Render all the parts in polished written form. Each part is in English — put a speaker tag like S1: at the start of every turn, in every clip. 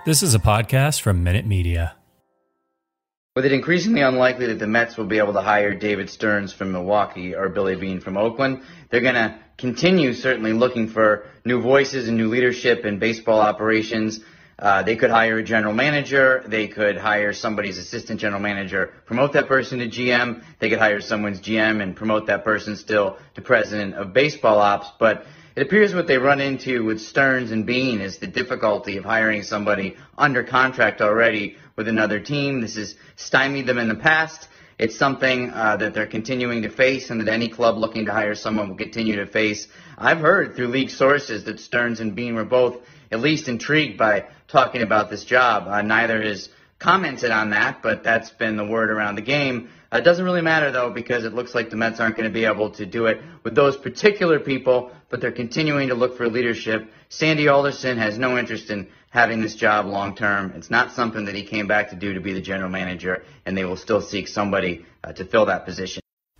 S1: This is a podcast from Minute Media.
S2: With it increasingly unlikely that the Mets will be able to hire David Stearns from Milwaukee or Billy Beane from Oakland, they're going to continue certainly looking for new voices and new leadership in baseball operations. They could hire a general manager. They could hire somebody's assistant general manager, promote that person to GM. They could hire someone's GM and promote that person still to president of baseball ops. But it appears what they run into with Stearns and Beane is the difficulty of hiring somebody under contract already with another team. This has stymied them in the past. It's something that they're continuing to face and that any club looking to hire someone will continue to face. I've heard through league sources that Stearns and Beane were both at least intrigued by talking about this job. Neither has commented on that, but that's been the word around the game. It doesn't really matter, though, because it looks like the Mets aren't going to be able to do it with those particular people, but they're continuing to look for leadership. Sandy Alderson has no interest in having this job long term. It's not something that he came back to do to be the general manager, and they will still seek somebody to fill that position.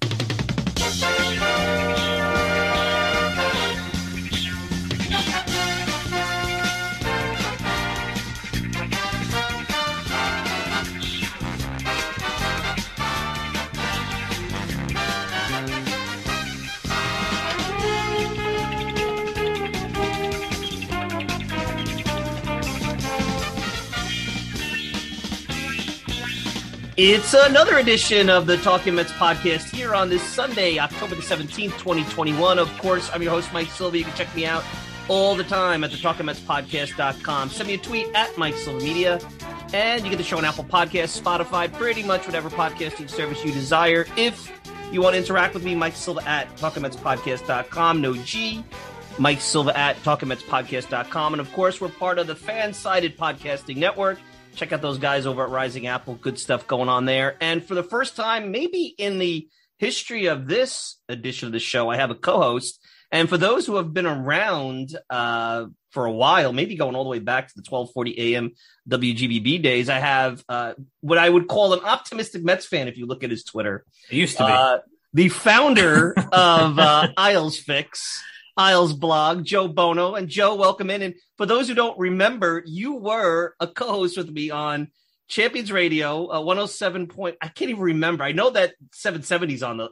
S3: It's another edition of the Talking Mets podcast here on this Sunday, October the 17th, 2021. Of course, I'm your host, Mike Silva. You can check me out all the time at the TalkingMetsPodcast.com. Send me a tweet at Mike Silva Media, and you get the show on Apple Podcasts, Spotify, pretty much whatever podcasting service you desire. If you want to interact with me, Mike Silva at TalkingMetsPodcast.com. No G. Mike Silva at TalkingMetsPodcast.com. And of course, we're part of the Fan-Sided Podcasting Network. Check out those guys over at Rising Apple. Good stuff going on there. And for the first time, maybe in the history of this edition of the show, I have a co-host. And for those who have been around for a while, maybe going all the way back to the 1240 AM WGBB days, I have what I would call an optimistic Mets fan if you look at his Twitter.
S1: It used to
S3: be. The founder of Isles Fix. Isles blog, Joe Bono. And Joe, welcome in. And for those who don't remember, you were a co-host with me on Champions Radio, 107 point. I can't even remember. I know that 770's on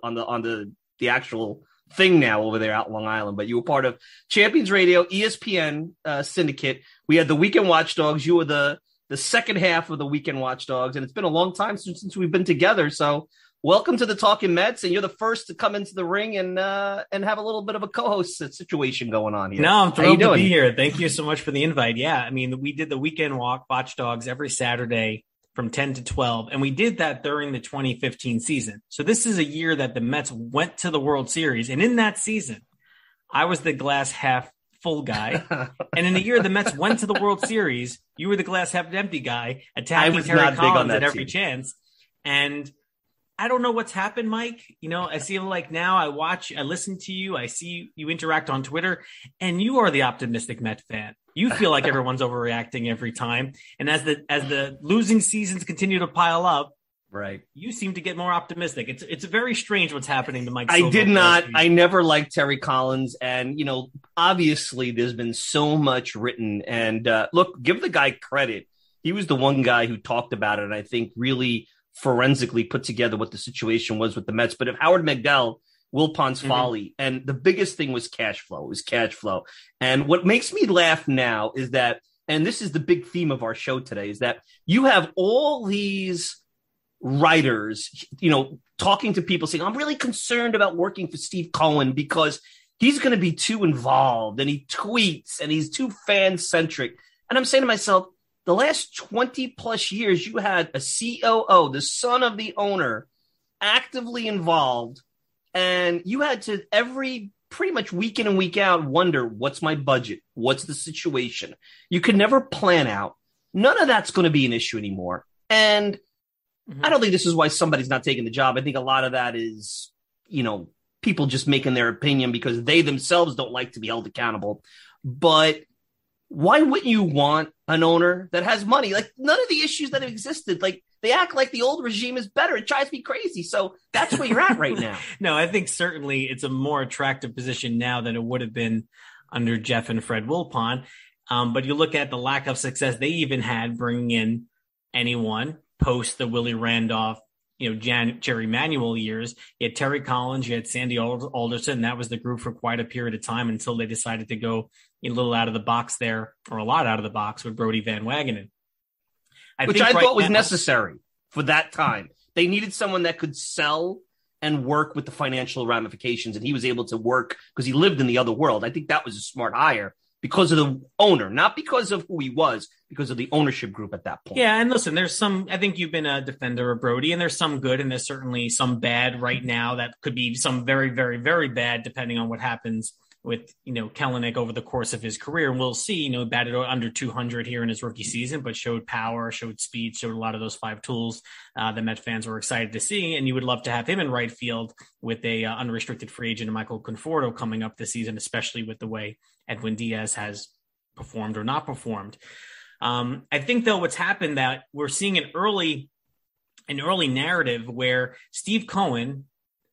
S3: the actual thing now over there out in Long Island, but you were part of Champions Radio, ESPN syndicate. We had the Weekend Watchdogs. You were the second half of the Weekend Watchdogs, and it's been a long time since we've been together. So welcome to the Talking Mets, and you're the first to come into the ring and have a little bit of a co-host situation going on here.
S4: No, I'm thrilled to be here. Thank you so much for the invite. Yeah, I mean, we did the Weekend Watchdogs every Saturday from 10 to 12, and we did that during the 2015 season. So this is a year that the Mets went to the World Series, and in that season, I was the glass half full guy. And in the year the Mets went to the World Series, you were the glass half empty guy, attacking Terry Collins at every chance. And I don't know what's happened, Mike. You know, I see like now I listen to you, I see you interact on Twitter, and you are the optimistic Met fan. You feel like everyone's overreacting every time. And as the losing seasons continue to pile up,
S3: right,
S4: you seem to get more optimistic. It's very strange what's happening to Mike Silva.
S3: I never liked Terry Collins. And, you know, obviously there's been so much written. And look, give the guy credit. He was the one guy who talked about it, and I think really forensically put together what the situation was with the Mets. But if Howard Megdal, Wilpons folly, and the biggest thing was cash flow. It was cash flow. And what makes me laugh now is that, and this is the big theme of our show today, is that you have all these writers, you know, talking to people saying, I'm really concerned about working for Steve Cohen because he's going to be too involved and he tweets and he's too fan-centric. And I'm saying to myself, the last 20 plus years, you had a COO, the son of the owner, actively involved. And you had to every pretty much week in and week out wonder, what's my budget? What's the situation? You could never plan out. None of that's going to be an issue anymore. And I don't think this is why somebody's not taking the job. I think a lot of that is, you know, people just making their opinion because they themselves don't like to be held accountable. But why wouldn't you want an owner that has money? Like, none of the issues that have existed, like, they act like the old regime is better. It drives me crazy. So that's where you're at right now.
S4: No, I think certainly it's a more attractive position now than it would have been under Jeff and Fred Wilpon. But you look at the lack of success they even had bringing in anyone post the Willie Randolph, Jerry Manuel years. You had Terry Collins, you had Sandy Alderson. That was the group for quite a period of time until they decided to go a little out of the box there, or a lot out of the box with Brodie Van Wagenen.
S3: Which I thought was necessary for that time. They needed someone that could sell and work with the financial ramifications, and he was able to work because he lived in the other world. I think that was a smart hire because of the owner, not because of who he was, because of the ownership group at that point.
S4: Yeah, and listen, I think you've been a defender of Brodie, and there's some good, and there's certainly some bad right now that could be some very, very, very bad, depending on what happens with, Kelenic over the course of his career. And we'll see, batted under 200 here in his rookie season, but showed power, showed speed, showed a lot of those 5 tools that Met fans were excited to see. And you would love to have him in right field with a unrestricted free agent, Michael Conforto, coming up this season, especially with the way Edwin Diaz has performed or not performed. I think, though, what's happened that we're seeing an early narrative where Steve Cohen,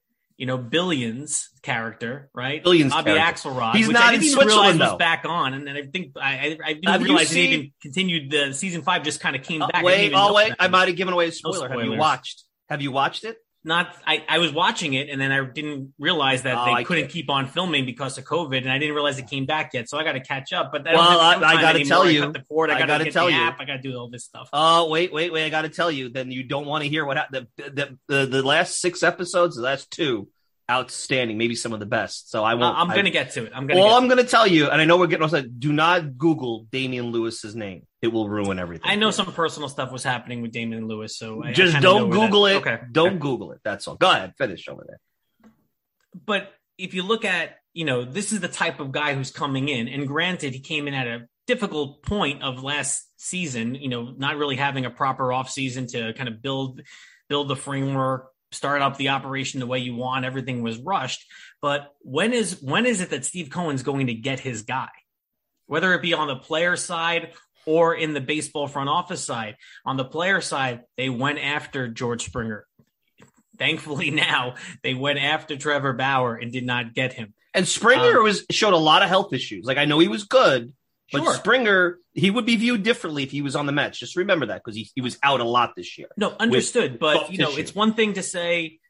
S4: Billions character, right?
S3: Billions
S4: Bobby
S3: character.
S4: Axelrod.
S3: He's
S4: which
S3: not
S4: I
S3: in
S4: didn't even
S3: Switzerland,
S4: realize
S3: though.
S4: was back on, and then I think I didn't realize it even continued. The season 5 just kind of came back.
S3: Wait! I might have given away a spoiler.
S4: No
S3: Have you watched it?
S4: I was watching it, and then I didn't realize that they couldn't keep on filming because of COVID, and I didn't realize it came back yet. So I got to catch up. But
S3: I got to tell you,
S4: I got to tell you, I got to do all this stuff.
S3: Oh, wait! I got to tell you. Then you don't want to hear what happened. The last 6 episodes, the last 2. Outstanding, maybe some of the best. So I won't.
S4: I'm going to get to it. I'm going
S3: to tell you, and I know we're getting also. Do not Google Damian Lewis's name; it will ruin everything.
S4: I know some personal stuff was happening with Damian Lewis, so
S3: just don't Google it.
S4: Okay.
S3: Don't Google it. That's all. Go ahead, finish over there.
S4: But if you look at, this is the type of guy who's coming in, and granted, he came in at a difficult point of last season. Not really having a proper offseason to kind of build the framework. Start up the operation the way you want. Everything was rushed. But when is it that Steve Cohen's going to get his guy? Whether it be on the player side or in the baseball front office side. On the player side, they went after George Springer. Thankfully now, they went after Trevor Bauer and did not get him.
S3: And Springer showed a lot of health issues. Like, I know he was good, but
S4: sure.
S3: Springer, he would be viewed differently if he was on the Mets. Just remember that, because he was out a lot this year.
S4: No, understood. But, it's one thing to say,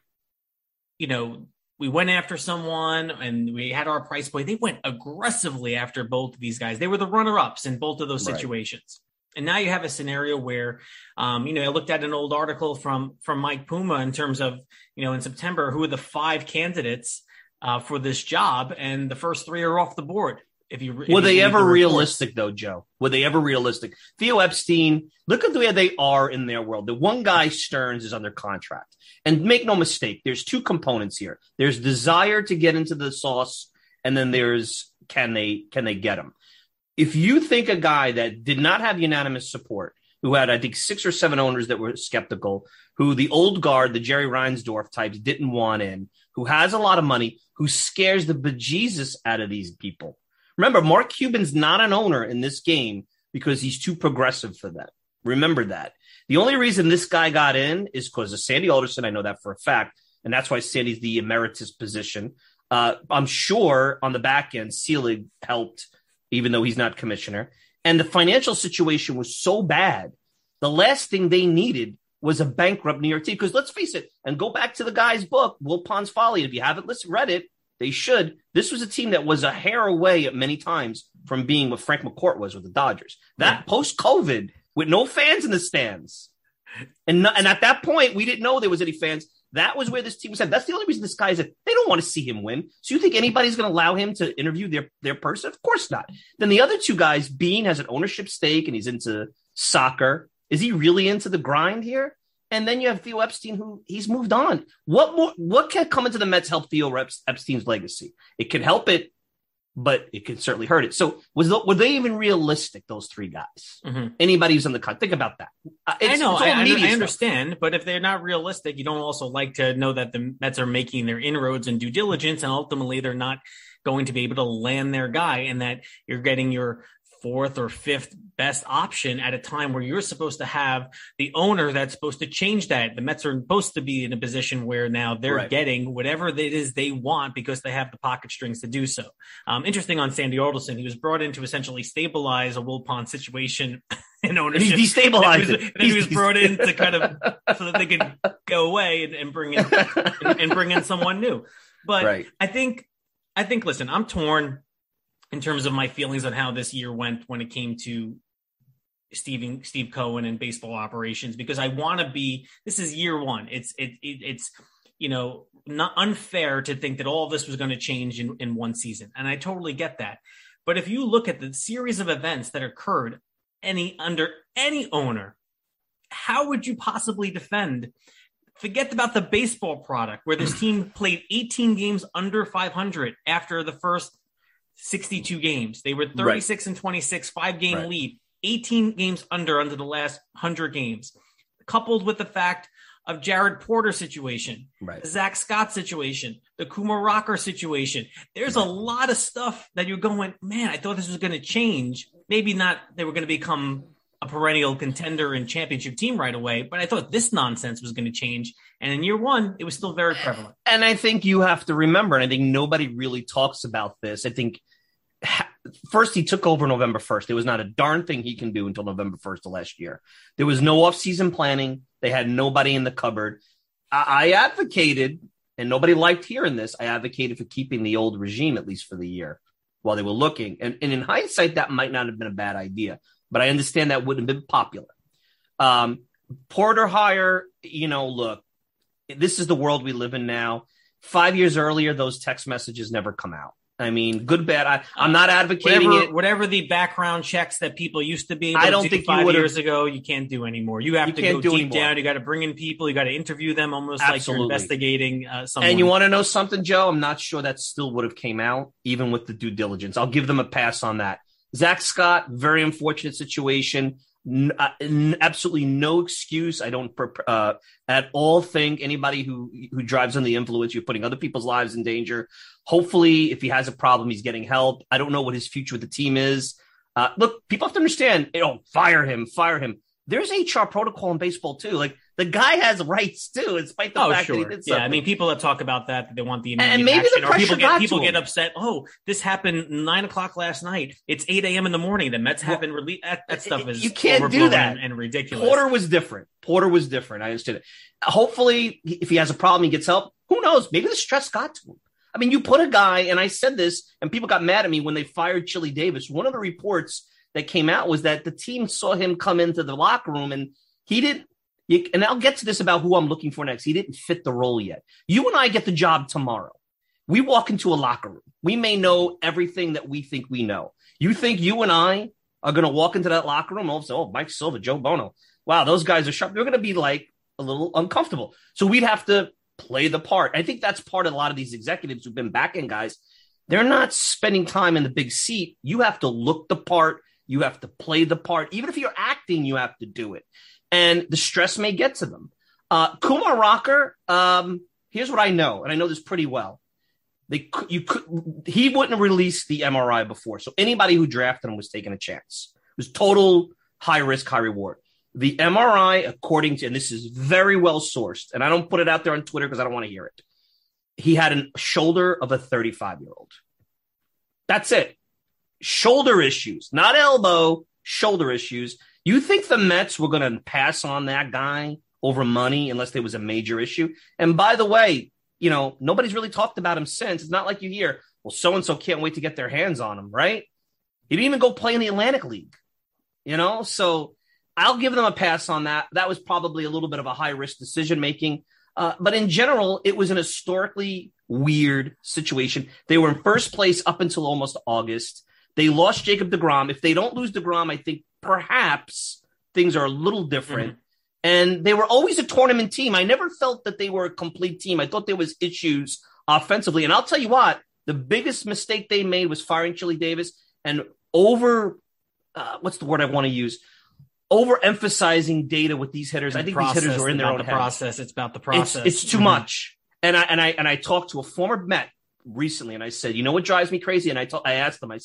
S4: we went after someone and we had our price point. They went aggressively after both of these guys. They were the runner-ups in both of those situations. And now you have a scenario where, I looked at an old article from Mike Puma in terms of, in September, who are the 5 candidates for this job, and the first 3 are off the board. Were they ever realistic, though, Joe? Were they ever realistic? Theo Epstein, look at the way they are in their world. The one guy, Stearns, is under contract. And make no mistake, there's 2 components here. There's desire to get into the sauce, and then there's can they get him? If you think a guy that did not have unanimous support, who had, I think, 6 or 7 owners that were skeptical, who the old guard, the Jerry Reinsdorf types, didn't want in, who has a lot of money, who scares the bejesus out of these people. Remember, Mark Cuban's not an owner in this game because he's too progressive for them. Remember that. The only reason this guy got in is because of Sandy Alderson. I know that for a fact. And that's why Sandy's the emeritus position. I'm sure on the back end, Selig helped, even though he's not commissioner. And the financial situation was so bad. The last thing they needed was a bankrupt New York team. Because let's face it, and go back to the guy's book, Will Pond's Folly. If you haven't read it, they should. This was a team that was a hair away at many times from being what Frank McCourt was with the Dodgers. That post-COVID, with no fans in the stands. And at that point, we didn't know there was any fans. That was where this team was at. That's the only reason this guy is at. They don't want to see him win. So you think anybody's going to allow him to interview their person? Of course not. Then the other 2 guys, Bean has an ownership stake and he's into soccer. Is he really into the grind here? And then you have Theo Epstein, who he's moved on. What can come into the Mets help Theo Epstein's legacy? It can help it, but it can certainly hurt it. So were they even realistic, those 3 guys? Mm-hmm. Anybody who's on the cut, think about that. I know, I understand, but if they're not realistic, you don't also like to know that the Mets are making their inroads and due diligence, and ultimately they're not going to be able to land their guy, and that you're getting your fourth or fifth best option at a time where you're supposed to have the owner that's supposed to change that. The Mets are supposed to be in a position where now they're getting whatever it is they want because they have the pocket strings to do so. Interesting on Sandy Alderson, he was brought in to essentially stabilize a Wilpon situation in ownership.
S3: He destabilized it.
S4: He was brought in to kind of so that they could go away and bring in someone new. But I think, listen, I'm torn in terms of my feelings on how this year went when it came to Steve Cohen and baseball operations, because I want to be, this is year one. It's not unfair to think that all of this was going to change in one season. And I totally get that. But if you look at the series of events that occurred under any owner, how would you possibly defend? Forget about the baseball product where this team played 18 games under 500 after the first 62 games. They were 36 and 26, 5-game lead, 18 games under the last 100 games, coupled with the fact of Jared Porter situation, the Zach Scott situation, the Kumar Rocker situation. There's a lot of stuff that you're going, man, I thought this was going to change. Maybe not they were going to become a perennial contender and championship team right away, but I thought this nonsense was going to change. And in year one, it was still very prevalent.
S3: And I think you have to remember, and I think nobody really talks about this. I think first he took over November 1st. There was not a darn thing he can do until November 1st of last year. There was no off-season planning. They had nobody in the cupboard. I advocated, and nobody liked hearing this, I advocated for keeping the old regime at least for the year while they were looking. And in hindsight, that might not have been a bad idea. But I understand that wouldn't have been popular. Porter hire, look, this is the world we live in now. 5 years earlier, those text messages never come out. I mean, good, bad. I'm not advocating it.
S4: Whatever the background checks that people used to be able to do 5 years ago, you can't do anymore. You have to go deep down. You got to bring in people. You got to interview them almost like you're investigating someone.
S3: And you want to know something, Joe? I'm not sure that still would have came out, even with the due diligence. I'll give them a pass on that. Zach Scott, very unfortunate situation. Absolutely no excuse. I don't at all think anybody who drives under the influence, you're putting other people's lives in danger. Hopefully, if he has a problem, he's getting help. I don't know what his future with the team is. Look, people have to understand, fire him. There's HR protocol in baseball too. Like the guy has rights too, in spite of the fact that he did something.
S4: Yeah, I mean, people that talk about that they want the immediate
S3: and maybe
S4: action,
S3: the pressure
S4: or people get upset. Oh, this happened 9:00 last night. It's 8 a.m. in the morning. The Mets haven't released that stuff. Is
S3: you can't do that
S4: and ridiculous.
S3: Porter was different. I understood it. Hopefully, if he has a problem, he gets help. Who knows? Maybe the stress got to him. I mean, you put a guy, and I said this, and people got mad at me when they fired Chili Davis. One of the reports that came out was that the team saw him come into the locker room and he didn't, and I'll get to this about who I'm looking for next. He didn't fit the role yet. You and I get the job tomorrow. We walk into a locker room. We may know everything that we think we know. You think you and I are going to walk into that locker room and all of a sudden, Mike Silva, Joe Bono. Wow, those guys are sharp. They're going to be like a little uncomfortable. So we'd have to play the part. I think that's part of a lot of these executives who've been back-end guys. They're not spending time in the big seat. You have to look the part. You have to play the part. Even if you're acting, you have to do it. And the stress may get to them. Kumar Rocker, here's what I know, and I know this pretty well. He wouldn't have released the MRI before, so anybody who drafted him was taking a chance. It was total high risk, high reward. The MRI, according to, and this is very well sourced, and I don't put it out there on Twitter because I don't want to hear it. He had a shoulder of a 35-year-old. That's it. Shoulder issues, not elbow, shoulder issues. You think the Mets were going to pass on that guy over money unless there was a major issue? And by the way, nobody's really talked about him since. It's not like you hear, well, so-and-so can't wait to get their hands on him, right? He didn't even go play in the Atlantic League, So I'll give them a pass on that. That was probably a little bit of a high-risk decision-making. But in general, it was an historically weird situation. They were in first place up until almost August. They lost Jacob deGrom. If they don't lose deGrom, I think perhaps things are a little different. Mm-hmm. And they were always a tournament team. I never felt that they were a complete team. I thought there was issues offensively. And I'll tell you what, the biggest mistake they made was firing Chili Davis and what's the word I want to use? Overemphasizing data with these hitters. I think these hitters are in their own heads.
S4: It's about the process.
S3: It's too much. And I talked to a former Met recently, and I said, you know what drives me crazy? And I asked them, I said,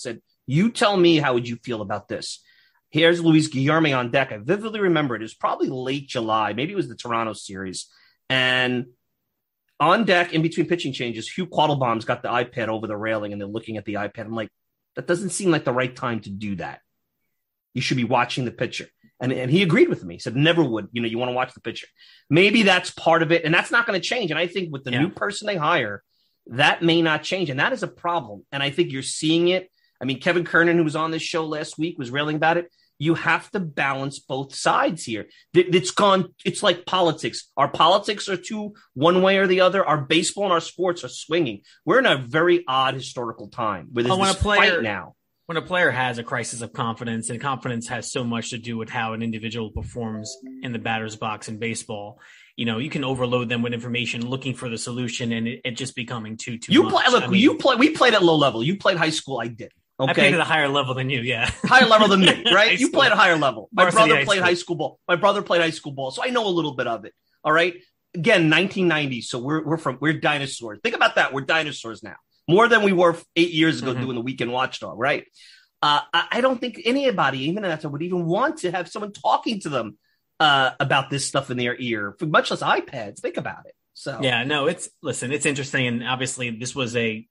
S3: You tell me, how would you feel about this? Here's Luis Guillorme on deck. I vividly remember it was probably late July. Maybe it was the Toronto series. And on deck, in between pitching changes, Hugh Quattlebaum's got the iPad over the railing, and they're looking at the iPad. I'm like, that doesn't seem like the right time to do that. You should be watching the pitcher. And he agreed with me. He said, never would. You want to watch the pitcher. Maybe that's part of it, and that's not going to change. And I think with the new person they hire, that may not change. And that is a problem. And I think you're seeing it. I mean, Kevin Kernan, who was on this show last week, was railing about it. You have to balance both sides here. It's like politics. Our politics are one way or the other. Our baseball and our sports are swinging. We're in a very odd historical time where there's this fight now.
S4: When a player has a crisis of confidence, and confidence has so much to do with how an individual performs in the batter's box in baseball, you can overload them with information looking for the solution, and it just becoming too much.
S3: We played at low level. You played high school. I did. Okay.
S4: I played at a higher level than you, yeah.
S3: Higher level than me, right? You played at a higher level. My brother played high school ball. My brother played high school ball, so I know a little bit of it. All right. Again, 1990. So we're dinosaurs. Think about that. We're dinosaurs now, more than we were 8 years ago doing the Weekend Watchdog, right? I don't think anybody, even that, would even want to have someone talking to them about this stuff in their ear, much less iPads. Think about it. So
S4: yeah, no, it's interesting, and obviously this was a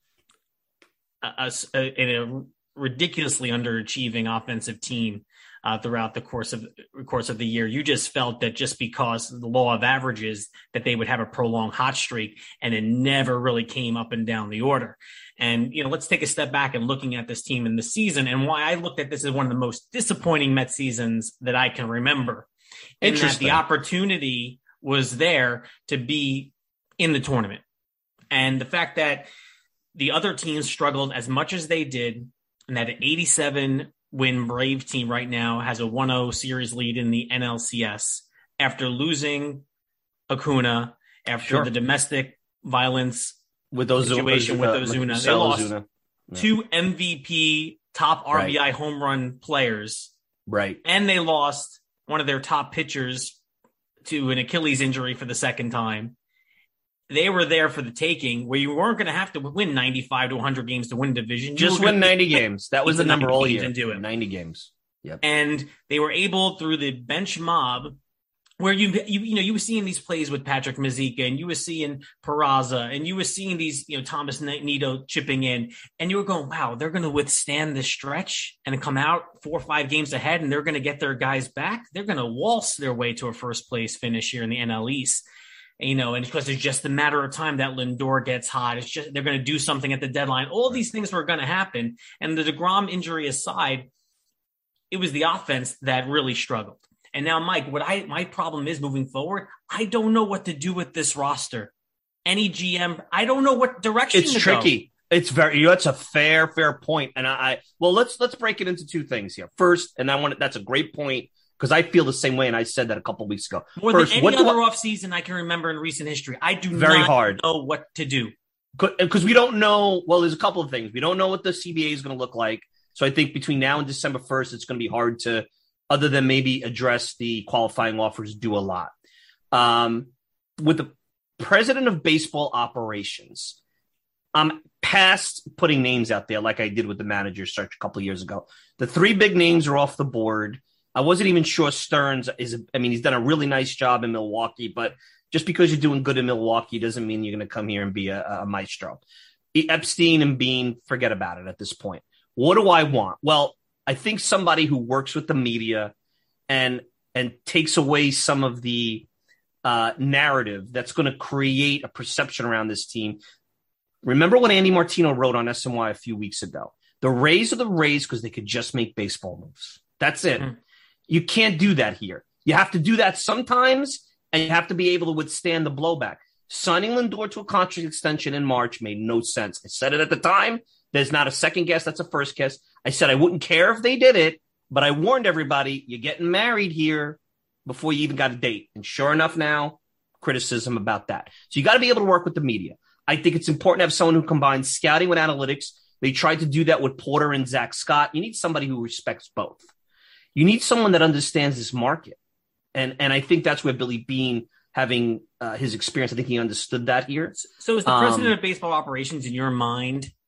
S4: ridiculously underachieving offensive team throughout the course of the year. You just felt that just because the law of averages, that they would have a prolonged hot streak, and it never really came up and down the order. And, let's take a step back and looking at this team in the season, and why I looked at this as one of the most disappointing Mets seasons that I can remember. And that the opportunity was there to be in the tournament. And the fact that the other teams struggled as much as they did, and that an 87-win Brave team right now has a 1-0 series lead in the NLCS after losing Acuna, after the domestic violence situation with Ozuna. They lost two MVP top RBI home run players.
S3: Right.
S4: And they lost one of their top pitchers to an Achilles injury for the second time. They were there for the taking, where you weren't going to have to win 95 to 100 games to win division.
S3: Just win 90 games. That was the number all year.
S4: And do it.
S3: 90 games. Yep.
S4: And they were able, through the bench mob, where you were seeing these plays with Patrick Mazeika, and you were seeing Peraza, and you were seeing these, Thomas Nido chipping in, and you were going, wow, they're going to withstand this stretch and come out 4 or 5 games ahead, and they're going to get their guys back. They're going to waltz their way to a first place finish here in the NL East. And because it's just a matter of time that Lindor gets hot. It's just, they're going to do something at the deadline. All these things were going to happen. And the DeGrom injury aside, it was the offense that really struggled. And now, Mike, my problem is moving forward, I don't know what to do with this roster. Any GM, I don't know what direction
S3: it's tricky. It's that's a fair point. And let's break it into two things here. First, and that's a great point, because I feel the same way, and I said that a couple of weeks ago.
S4: More than any other offseason I can remember in recent history, I do not know what to do.
S3: Because we don't know. Well, there's a couple of things. We don't know what the CBA is going to look like. So I think between now and December 1st, it's going to be hard to, other than maybe address the qualifying offers, do a lot. With the president of baseball operations, I'm past putting names out there like I did with the manager search a couple of years ago. The 3 big names are off the board. I wasn't even sure Stearns he's done a really nice job in Milwaukee, but just because you're doing good in Milwaukee doesn't mean you're going to come here and be a maestro. Epstein and Bean, forget about it at this point. What do I want? Well, I think somebody who works with the media and takes away some of the narrative that's going to create a perception around this team. Remember what Andy Martino wrote on SNY a few weeks ago? The Rays are the Rays because they could just make baseball moves. That's it. Mm-hmm. You can't do that here. You have to do that sometimes, and you have to be able to withstand the blowback. Signing Lindor to a contract extension in March made no sense. I said it at the time. There's not a second guess. That's a first guess. I said I wouldn't care if they did it, but I warned everybody, you're getting married here before you even got a date. And sure enough now, criticism about that. So you got to be able to work with the media. I think it's important to have someone who combines scouting with analytics. They tried to do that with Porter and Zach Scott. You need somebody who respects both. You need someone that understands this market. And I think that's where Billy Beane, having his experience, I think he understood that here.
S4: So is the president of baseball operations, in your mind,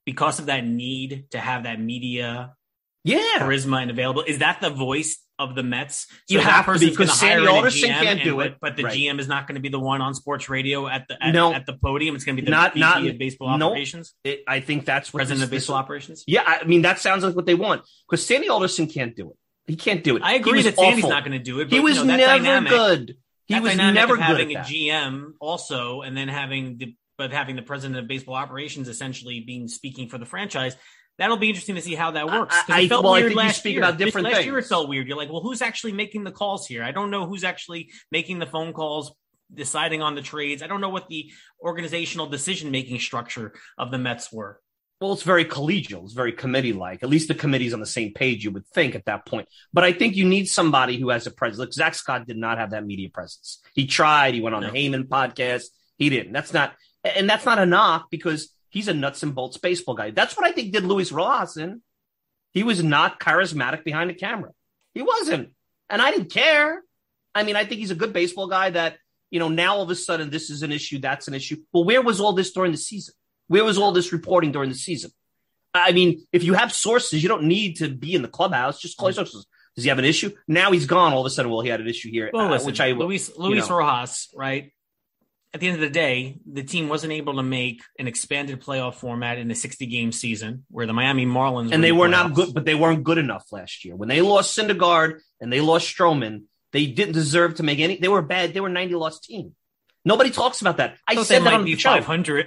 S4: because of that need to have that media charisma and available? Is that the voice of the Mets? So
S3: you have to, because Sandy Alderson can't do it.
S4: But the GM is not going to be the one on sports radio at the podium. It's going to be the VP of baseball operations.
S3: I think that's what
S4: president of baseball operations.
S3: Yeah, I mean, that sounds like what they want, because Sandy Alderson can't do it. He can't do it.
S4: I agree that Sandy's not going to do it. But,
S3: he was never good. He was never good
S4: having
S3: at that.
S4: A GM also, and then having the president of baseball operations essentially speaking for the franchise. That'll be interesting to see how that works.
S3: I think you speak about different things.
S4: Last year it felt weird. You're like, well, who's actually making the calls here? I don't know who's actually making the phone calls, deciding on the trades. I don't know what the organizational decision-making structure of the Mets were.
S3: Well, it's very collegial. It's very committee-like. At least the committee's on the same page, you would think, at that point. But I think you need somebody who has a presence. Look, Zach Scott did not have that media presence. He tried. He went on the Heyman podcast. He didn't. That's not a knock, because he's a nuts and bolts baseball guy. That's what I think did Luis Rojas in. He was not charismatic behind the camera. He wasn't. And I didn't care. I mean, I think he's a good baseball guy that, now all of a sudden this is an issue, that's an issue. Well, where was all this during the season? Where was all this reporting during the season? I mean, if you have sources, you don't need to be in the clubhouse. Just call your sources. Does he have an issue? Now he's gone. All of a sudden, well, he had an issue here.
S4: Well, listen, Luis Rojas, right? At the end of the day, the team wasn't able to make an expanded playoff format in a 60-game season, where the Miami Marlins
S3: and they were not good, but they weren't good enough last year. When they lost Syndergaard and they lost Stroman, they didn't deserve to make any. They were bad. They were a 90-loss team. Nobody talks about that. I said that on the show.
S4: 500,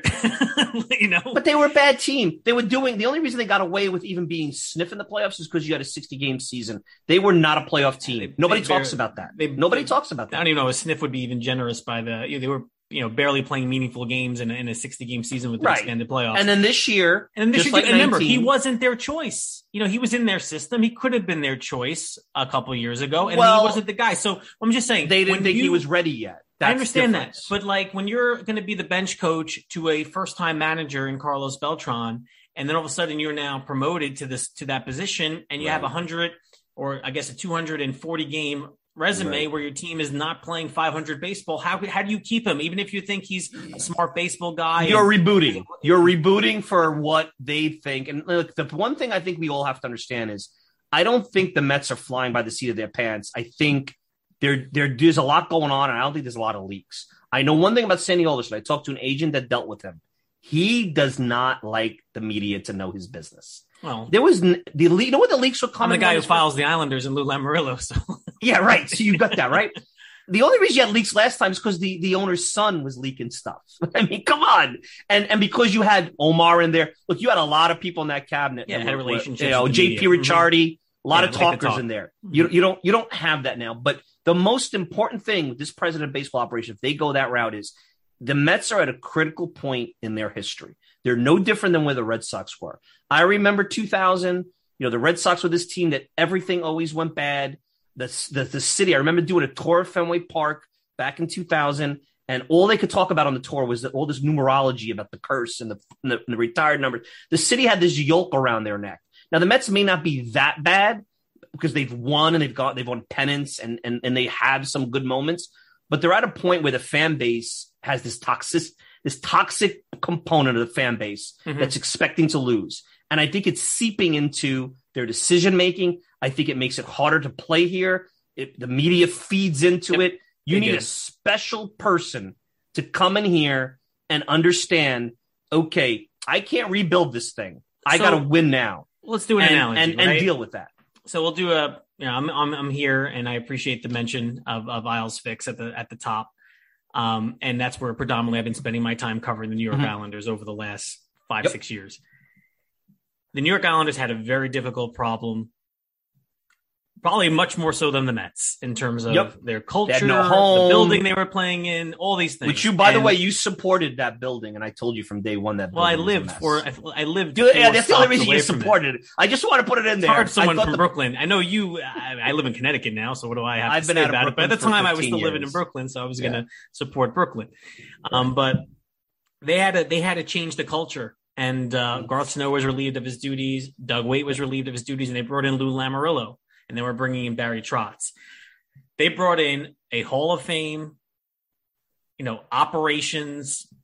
S3: But they were a bad team. They were doing the only reason they got away with even being sniffing the playoffs is because you had a 60-game season. They were not a playoff team. Nobody talks about that. Nobody talks about that.
S4: I don't even know a sniff would be even generous by they were barely playing meaningful games in a 60-game season with the expanded playoffs.
S3: And then this year,
S4: remember, he wasn't their choice. He was in their system. He could have been their choice a couple years ago, and he wasn't the guy. So I'm just saying,
S3: they didn't think he was ready yet.
S4: I understand that. But when you're going to be the bench coach to a first-time manager in Carlos Beltran, and then all of a sudden you're now promoted to that position, and you have 100 or I guess a 240 game resume where your team is not playing 500 baseball, how do you keep him, even if you think he's a smart baseball guy?
S3: You're rebooting for what they think. And look, the one thing I think we all have to understand is I don't think the Mets are flying by the seat of their pants. I think there's a lot going on, and I don't think there's a lot of leaks. I know one thing about Sandy Alderson. I talked to an agent that dealt with him. He does not like the media to know his business.
S4: Well,
S3: there was the leak. You know what the leaks were coming?
S4: I'm the guy who files the Islanders and Lou Lamoriello. So
S3: yeah, right. So you got that right. The only reason you had leaks last time is because the owner's son was leaking stuff. I mean, come on, and because you had Omar in there. Look, you had a lot of people in that cabinet.
S4: Yeah, had relationships.
S3: JP Ricciardi, a lot of talkers in there. You don't have that now. But the most important thing with this president of baseball operation, if they go that route, is the Mets are at a critical point in their history. They're no different than where the Red Sox were. I remember 2000, the Red Sox were this team that everything always went bad. The city, I remember doing a tour of Fenway Park back in 2000, and all they could talk about on the tour was all this numerology about the curse and the retired numbers. The city had this yoke around their neck. Now, the Mets may not be that bad because they've won and they've won pennants and they have some good moments, but they're at a point where the fan base has this toxic component of the fan base that's expecting to lose. And I think it's seeping into their decision-making. I think it makes it harder to play here. The media feeds into it. You need a special person to come in here and understand, okay, I can't rebuild this thing. I got to win now.
S4: Let's do an analogy,
S3: and deal with that.
S4: So we'll do I'm here, and I appreciate the mention of Isles Fix at the top. And that's where predominantly I've been spending my time covering the New York Islanders over the last 5-6 years. The New York Islanders had a very difficult problem, probably much more so than the Mets in terms of their culture, the building they were playing in, all these things.
S3: Which by the way, you supported that building, and I told you from day one that. Well,
S4: I lived.
S3: That's the only reason you supported it. I just want to put it in there.
S4: It's hard someone from Brooklyn. I know you. I live in Connecticut now, so what do I have to say about it? But at the time, I was still living in Brooklyn, so I was going to support Brooklyn. But they had to change the culture. And Garth Snow was relieved of his duties. Doug Waite was relieved of his duties, and they brought in Lou Lamoriello, and they were bringing in Barry Trotz. They brought in a Hall of Fame, operations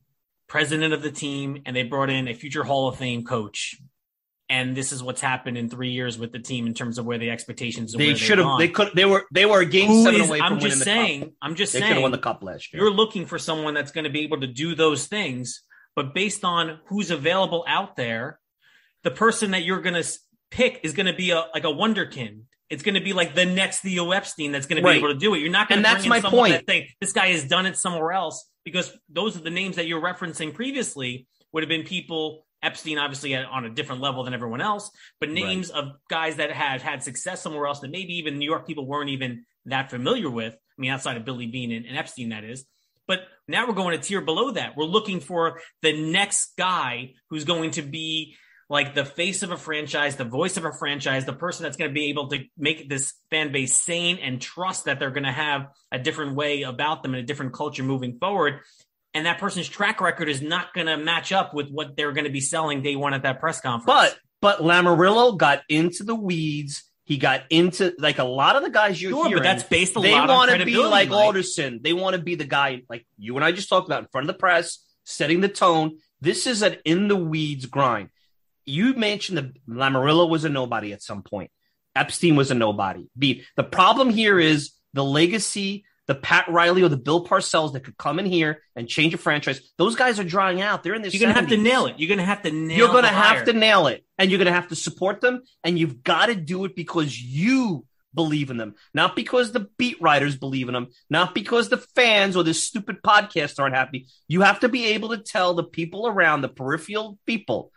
S4: president of the team and they brought in a future Hall of Fame coach. And this is what's happened in 3 years with the team in terms of where the expectations are.
S3: They should have. They could. They were a game 7 away from winning the cup.
S4: I'm just saying.
S3: They could have won the cup last year.
S4: You're looking for someone that's going to be able to do those things, but based on who's available out there, the person that you're going to pick is going to be like a wonderkin. It's going to be like the next Theo Epstein that's going to be able to do it. You're not going to bring in someone that think this guy has done it somewhere else, because those are the names that you're referencing previously would have been people. Epstein, obviously, on a different level than everyone else, but names of guys that had success somewhere else that maybe even New York people weren't even that familiar with. I mean, outside of Billy Beane and Epstein, that is. But now we're going a tier below that. We're looking for the next guy who's going to be like the face of a franchise, the voice of a franchise, the person that's going to be able to make this fan base sane and trust that they're going to have a different way about them and a different culture moving forward. And that person's track record is not going to match up with what they're going to be selling day one at that press conference.
S3: But Lamoriello got into the weeds. He got into, like, a lot of the guys you're hearing.
S4: But that's based a lot on
S3: credibility.
S4: credibility.
S3: They want to be like Alderson. They want to be the guy like you and I just talked about in front of the press, setting the tone. This is an in-the-weeds grind. You mentioned that Lamoriello was a nobody at some point. Epstein was a nobody. The problem here is the legacy, the Pat Riley or the Bill Parcells that could come in here and change a franchise. Those guys are drying out. They're in this.
S4: You're going to have to nail it. You're going to have to nail it.
S3: You're going to have to nail it. And you're going to have to support them. And you've got to do it because you believe in them. Not because the beat writers believe in them. Not because the fans or this stupid podcast aren't happy. You have to be able to tell the people around, the peripheral people,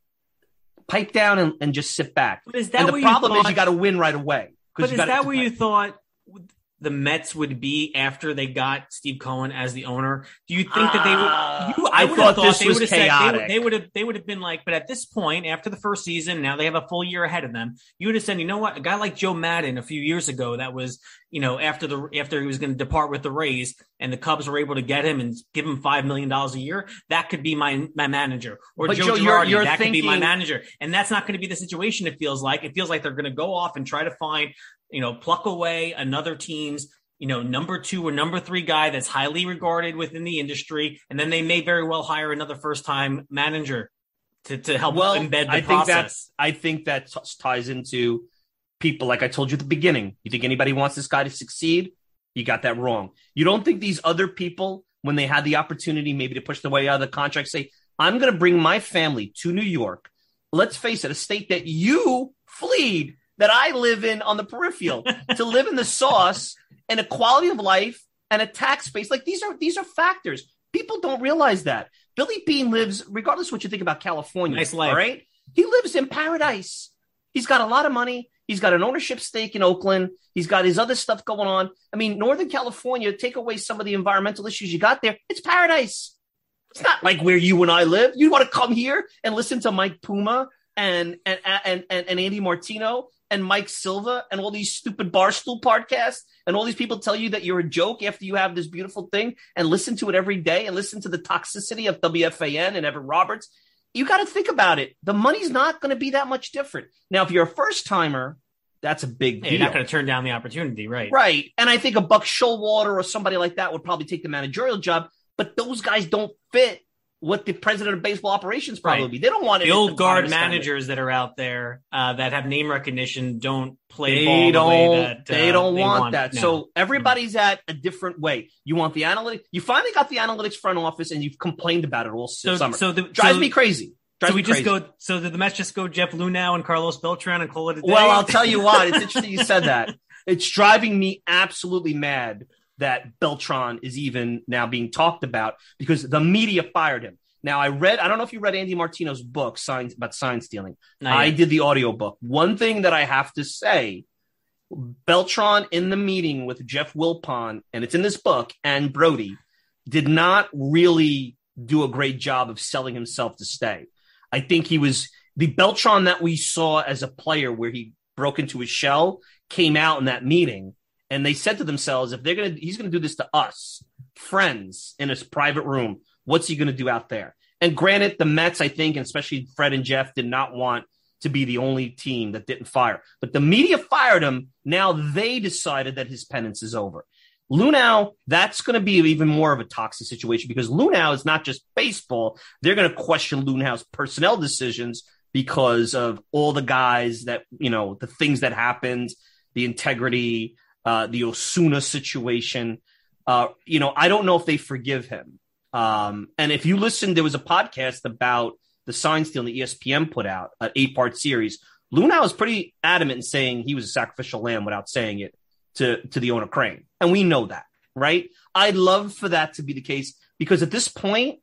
S3: pipe down and just sit back.
S4: But is that
S3: and the problem is you got to win right away.
S4: But is that where you thought the Mets would be after they got Steve Cohen as the owner? Do you think that they would? I thought this was chaotic. They would have been like, but at this point, after the first season, now they have a full year ahead of them. You would have said, you know what, a guy like Joe Madden a few years ago, that was, after he was going to depart with the Rays, and the Cubs were able to get him and give him $5 million a year. That could be my manager, or
S3: but
S4: Joe Girardi. That could be my manager, and that's not going to be the situation. It feels like they're going to go off and try to find, pluck away another team's, number 2 or number 3 guy that's highly regarded within the industry. And then they may very well hire another first-time manager to help embed the process.
S3: I think that ties into people, like I told you at the beginning. You think anybody wants this guy to succeed? You got that wrong. You don't think these other people, when they had the opportunity maybe to push their way out of the contract, say, I'm going to bring my family to New York. Let's face it, a state that you fleed, that I live in on the peripheral, to live in the sauce and a quality of life and a tax base. Like these are factors. People don't realize that. Billy Beane lives, regardless of what you think about California,
S4: nice life.
S3: All right? He lives in paradise. He's got a lot of money. He's got an ownership stake in Oakland. He's got his other stuff going on. I mean, Northern California, take away some of the environmental issues you got there, it's paradise. It's not like where you and I live. You want to come here and listen to Mike Puma and Andy Martino and Mike Silva and all these stupid Barstool podcasts and all these people tell you that you're a joke after you have this beautiful thing, and listen to it every day and listen to the toxicity of WFAN and Evan Roberts. You got to think about it. The money's not going to be that much different. Now, if you're a first timer, that's a big deal.
S4: You're not going to turn down the opportunity, right?
S3: Right. And I think a Buck Showalter or somebody like that would probably take the managerial job, but those guys don't fit what the president of baseball operations probably be. They don't want it.
S4: The old guard managers that are out there that have name recognition don't play ball
S3: the
S4: way that
S3: they don't want that. No. So everybody's at a different way. You want the analytics. You finally got the analytics front office, and you've complained about it all summer. Drives me crazy.
S4: So did the Mets just go Jeff Lunau and Carlos Beltran and call it a day?
S3: Well, I'll tell you what. It's interesting you said that. It's driving me absolutely mad that Beltran is even now being talked about because the media fired him. Now, I don't know if you read Andy Martino's book, about sign stealing. I did the audio book. One thing that I have to say, Beltran in the meeting with Jeff Wilpon, and it's in this book, and Brody, did not really do a great job of selling himself to stay. I think he was the Beltran that we saw as a player where he broke into his shell, came out in that meeting, and they said to themselves, if he's going to do this to us, friends in his private room, what's he going to do out there? And granted, the Mets, I think, and especially Fred and Jeff, did not want to be the only team that didn't fire. But the media fired him. Now they decided that his penance is over. Luhnow, that's going to be even more of a toxic situation because Luhnow is not just baseball. They're going to question Luhnow's personnel decisions because of all the guys that, the things that happened, the integrity, the Osuna situation. I don't know if they forgive him. And if you listen, there was a podcast about the sign stealing that ESPN put out, an 8-part series. Luhnow was pretty adamant in saying he was a sacrificial lamb without saying it to the owner Crane. And we know that, right? I'd love for that to be the case because at this point,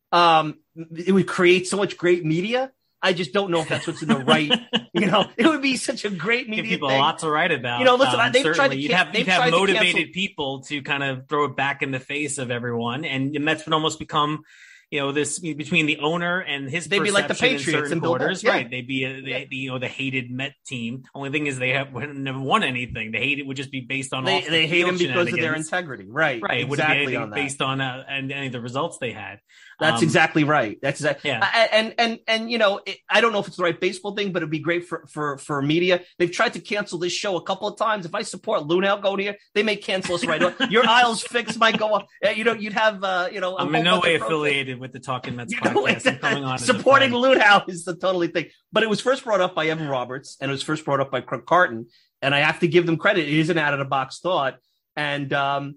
S3: it would create so much great media. I just don't know if that's what's in the right, it would be such a great media
S4: Give people
S3: thing.
S4: a lot to write about.
S3: Listen, they've tried to
S4: you'd have motivated people to kind of throw it back in the face of everyone. And the Mets would almost become, this between the owner and his
S3: they'd be like the Patriots in
S4: quarters,
S3: yeah.
S4: right? They'd be the hated Met team. Only thing is they have never won anything. The hate it would just be based on
S3: they hate him because of their integrity, right?
S4: Right, it wouldn't
S3: exactly
S4: be anything based on any of the results they had.
S3: That's exactly right. That's exactly.
S4: Yeah.
S3: And I don't know if it's the right baseball thing, but it'd be great for media. They've tried to cancel this show a couple of times. If I support Luhnow going here, they may cancel us right away. Your Isles Fix might go up. You'd have
S4: I'm in no way affiliated with the Talking Mets podcast. I'm coming on
S3: supporting Luhnow is the totally thing. But it was first brought up by Evan Roberts and it was first brought up by Craig Carton. And I have to give them credit. It is an out of the box thought. And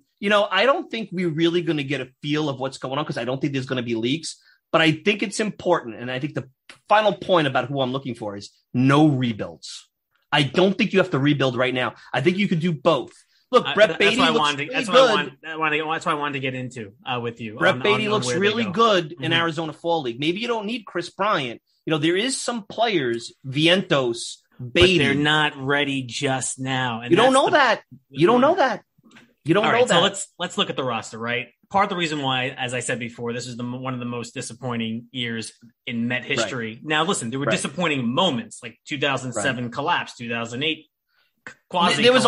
S3: I don't think we're really going to get a feel of what's going on because I don't think there's going to be leaks. But I think it's important. And I think the final point about who I'm looking for is no rebuilds. I don't think you have to rebuild right now. I think you could do both. Look, Brett Beatty looks really good.
S4: That's what I wanted to get into with you.
S3: Brett Beatty looks really good in Arizona Fall League. Maybe you don't need Chris Bryant. There is some players, Vientos, Beatty.
S4: But they're not ready just now. And
S3: you don't know that. You don't know that. You don't know that.
S4: So let's look at the roster, right? Part of the reason why, as I said before, this is one of the most disappointing years in Met history. Right. Now, listen, there were disappointing moments like 2007 collapse, 2008 quasi.
S3: There was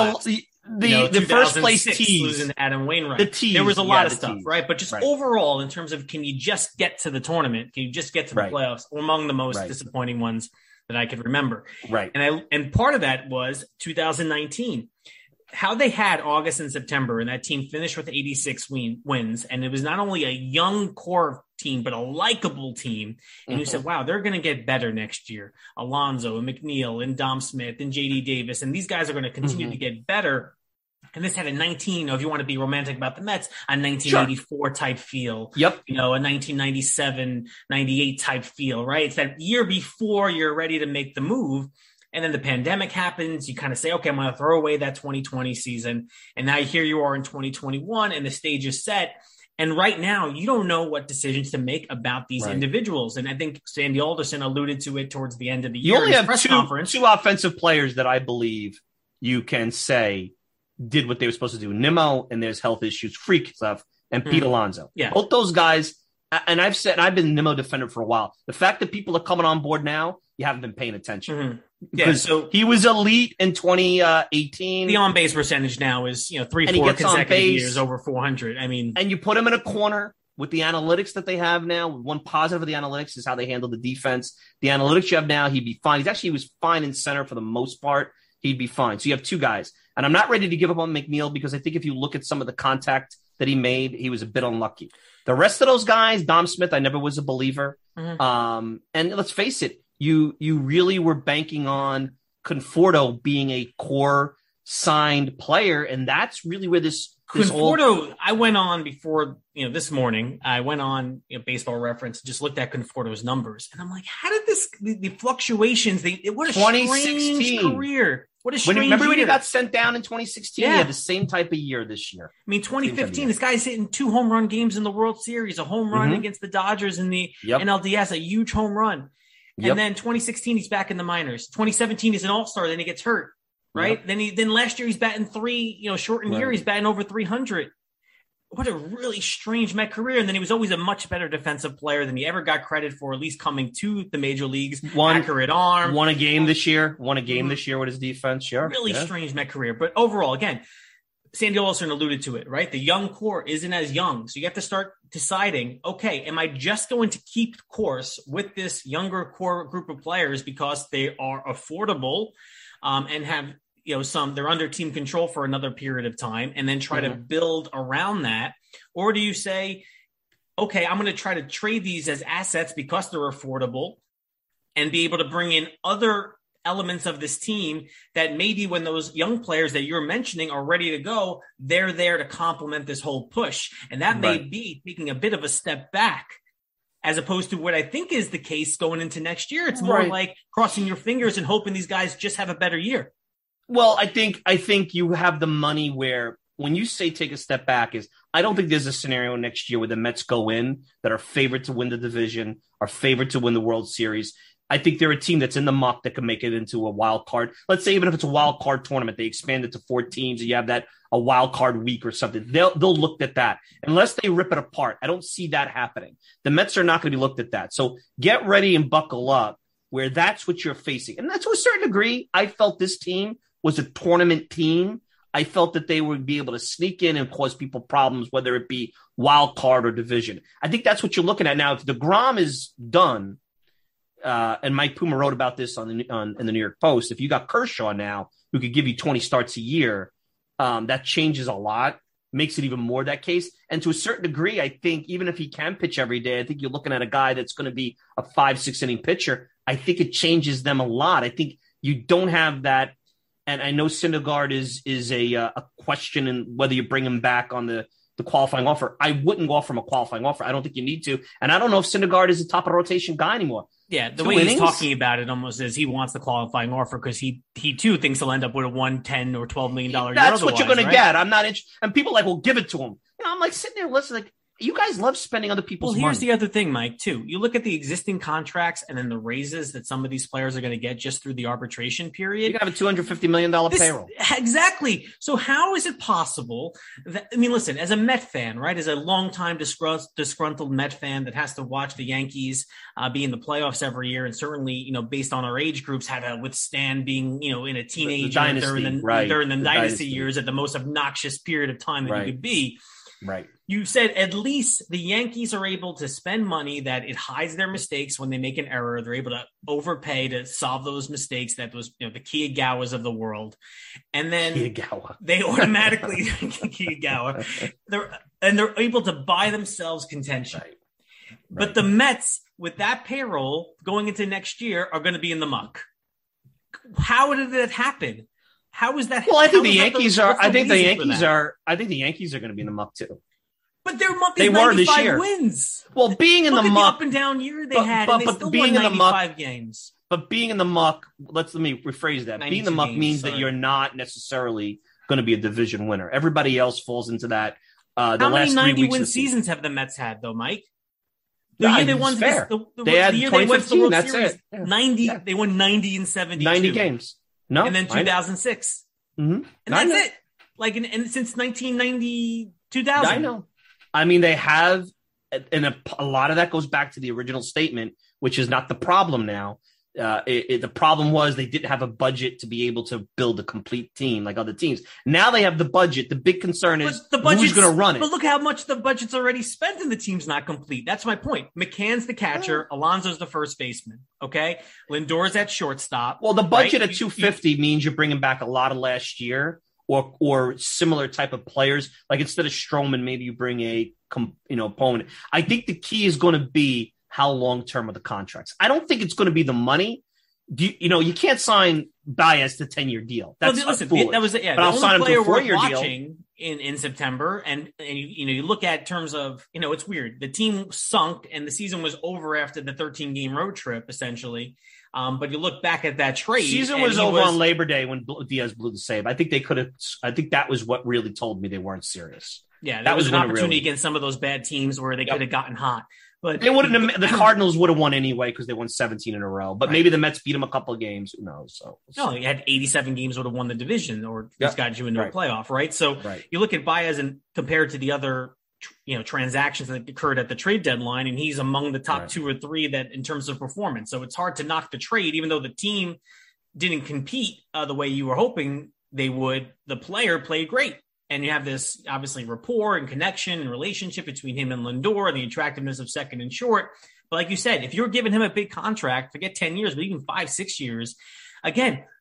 S3: the first place tease
S4: losing Adam Wainwright.
S3: The tease,
S4: there was a lot of stuff,
S3: tease.
S4: right? But just overall, in terms of can you just get to the tournament? Can you just get to the playoffs? Among the most disappointing ones that I could remember,
S3: right?
S4: And part of that was 2019. How they had August and September, and that team finished with 86 wins. And it was not only a young core team, but a likable team. And you said, wow, they're going to get better next year. Alonso and McNeil and Dom Smith and JD Davis. And these guys are going to continue to get better. And this had a if you want to be romantic about the Mets, a 1984 type feel.
S3: Yep.
S4: A 1997, 98 type feel, right? It's that year before you're ready to make the move. And then the pandemic happens. You kind of say, okay, I'm going to throw away that 2020 season. And now here you are in 2021 and the stage is set. And right now you don't know what decisions to make about these individuals. And I think Sandy Alderson alluded to it towards the end of the year.
S3: You only have two offensive players that I believe you can say did what they were supposed to do. Nimmo, and there's health issues, freak stuff, and Pete Alonso.
S4: Yeah.
S3: Both those guys. And I've been Nimmo defender for a while. The fact that people are coming on board now, you haven't been paying attention. Because so he was elite in 2018.
S4: The on-base percentage now is 3-4 consecutive years over 400. I mean,
S3: and you put him in a corner with the analytics that they have now. One positive of the analytics is how they handle the defense. The analytics you have now, he'd be fine. He was fine in center for the most part. He'd be fine. So you have two guys, and I'm not ready to give up on McNeil because I think if you look at some of the contact that he made, he was a bit unlucky. The rest of those guys, Dom Smith, I never was a believer. And let's face it. You really were banking on Conforto being a core signed player, and that's really where this
S4: Conforto. I went on before this morning. I went on Baseball Reference, just looked at Conforto's numbers, and I'm like, how did the fluctuations? What a
S3: 2016
S4: strange career. What a strange
S3: Remember
S4: year.
S3: When he got sent down in 2016?
S4: Yeah.
S3: He had the same type of year this year.
S4: I mean, 2015, this guy's hitting 2 home run games in the World Series, a home run against the Dodgers in the NLDS, a huge home run. And then 2016, he's back in the minors. 2017, he's an all-star. Then he gets hurt, right? Then last year, he's batting 3, shortened year. He's batting over 300. What a really strange Met career. And then he was always a much better defensive player than he ever got credit for, at least coming to the major leagues. Accurate arm.
S3: Won a game this year with his defense. Sure.
S4: Really strange Met career. But overall, again, Sandy Alderson alluded to it, right? The young core isn't as young. So you have to start deciding, okay, am I just going to keep course with this younger core group of players because they are affordable and have, they're under team control for another period of time and then try to build around that? Or do you say, okay, I'm going to try to trade these as assets because they're affordable and be able to bring in other elements of this team that maybe when those young players that you're mentioning are ready to go, they're there to complement this whole push. And that may be taking a bit of a step back as opposed to what I think is the case going into next year. It's more like crossing your fingers and hoping these guys just have a better year.
S3: Well, I think you have the money where when you say take a step back I don't think there's a scenario next year where the Mets go in that are favored to win the division, are favored to win the World Series. I think they're a team that's in the muck that can make it into a wild card. Let's say even if it's a wild card tournament, they expand it to 4 teams and you have a wild card week or something. They'll look at that. Unless they rip it apart, I don't see that happening. The Mets are not going to be looked at that. So get ready and buckle up where that's what you're facing. And that's to a certain degree, I felt this team was a tournament team. I felt that they would be able to sneak in and cause people problems, whether it be wild card or division. I think that's what you're looking at now. If DeGrom is done, and Mike Puma wrote about this in the New York Post. If you got Kershaw now, who could give you 20 starts a year, that changes a lot, makes it even more that case. And to a certain degree, I think even if he can pitch every day, I think you're looking at a guy that's going to be a 5-6 inning pitcher. I think it changes them a lot. I think you don't have that. And I know Syndergaard is a question in whether you bring him back on the qualifying offer. I wouldn't go off from a qualifying offer. I don't think you need to. And I don't know if Syndergaard is a top of the rotation guy anymore.
S4: Yeah, the way he's talking about it almost is he wants the qualifying offer because he too thinks he'll end up with a $110 or $12 million year.
S3: That's what you're going to get. I'm not interested. And people are like, well, give it to him. I'm like sitting there listening, like, you guys love spending other people's money.
S4: Well, here's the other thing, Mike, too. You look at the existing contracts and then the raises that some of these players are going to get just through the arbitration period.
S3: You have a $250 million payroll.
S4: Exactly. So how is it possible that, listen, as a Met fan, right, as a longtime disgruntled Met fan that has to watch the Yankees be in the playoffs every year and certainly, based on our age groups, had to withstand being, in a teenage during the dynasty years at the most obnoxious period of time that you could be.
S3: Right.
S4: You said at least the Yankees are able to spend money that it hides their mistakes when they make an error. They're able to overpay to solve those mistakes that was, the Kiyagawas of the world. And then they automatically Kiyagawa. They're able to buy themselves contention. Right. But the Mets with that payroll going into next year are going to be in the muck. How did that happen? How is that?
S3: Well, I think the Yankees are. I think the Yankees are going to be in the muck too.
S4: But their muck is 95 wins.
S3: Well, being in the muck,
S4: up and down year they had, and they still won 95 games.
S3: But being in the muck, let me rephrase that. Being in the muck means that you're not necessarily going to be a division winner. Everybody else falls into that.
S4: How many 90-win seasons have the Mets had, though, Mike? The year they won
S3: fair. They had 2015. That's it.
S4: Yeah. 90. Yeah. They won 90 and 72.
S3: 90 games. No,
S4: and then 2006.
S3: Mm-hmm.
S4: And that's it. And since 1990, 2000.
S3: I know. They have, and a lot of that goes back to the original statement, which is not the problem now. The problem was they didn't have a budget to be able to build a complete team like other teams. Now they have the budget. The big concern is who's going to run it.
S4: But look how much the budget's already spent and the team's not complete. That's my point. McCann's the catcher. Alonso's the first baseman. Okay. Lindor's at shortstop.
S3: Well, the budget at $250 means you're bringing back a lot of last year or similar type of players. Like instead of Stroman, maybe you bring a opponent. I think the key is going to be how long-term are the contracts. I don't think it's going to be the money. You can't sign Baez to 10-year deal. That's foolish.
S4: That was but
S3: I'll sign him to a 4-year deal
S4: in September. And you look at terms of, it's weird. The team sunk and the season was over after the 13-game road trip, essentially. But you look back at that trade.
S3: Season was over on Labor Day when Diaz blew the save. I think that was what really told me they weren't serious.
S4: Yeah, that was an opportunity against some of those bad teams where they could have gotten hot. But
S3: they wouldn't. The Cardinals would have won anyway because they won 17 in a row. But maybe the Mets beat them a couple of games. Who knows? So
S4: you had 87 games would have won the division, or just got you into a playoff, right? So you look at Baez and compared to the other, transactions that occurred at the trade deadline, and he's among the top 2 or 3 that in terms of performance. So it's hard to knock the trade, even though the team didn't compete the way you were hoping they would. The player played great. And you have this obviously rapport and connection and relationship between him and Lindor and the attractiveness of second and short. But like you said, if you're giving him a big contract, forget 10 years, but even 5-6 years, again,